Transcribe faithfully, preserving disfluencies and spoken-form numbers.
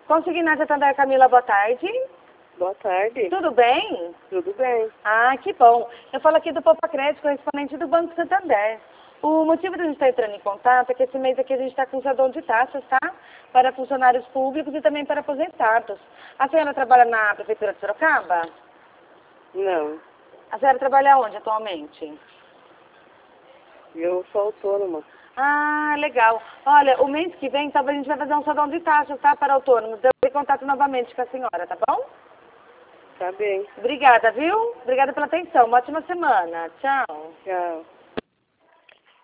Consignada Santander, Camila, boa tarde. Boa tarde. Tudo bem? Tudo bem. Ah, que bom. Eu falo aqui do Poupa Crédito, correspondente do Banco Santander. O motivo da gente estar entrando em contato é que esse mês aqui a gente está com cedão de taxas, tá? Para funcionários públicos e também para aposentados. A senhora trabalha na Prefeitura de Sorocaba? Não. A senhora trabalha onde atualmente? Eu sou autônoma. Ah, legal. Olha, o mês que vem, então, a gente vai fazer um cedão de taxas, tá? Para autônomos. Eu vou em contato novamente com a senhora, tá bom? Tá bem. Obrigada, viu? Obrigada pela atenção. Uma ótima semana. Tchau. Tchau.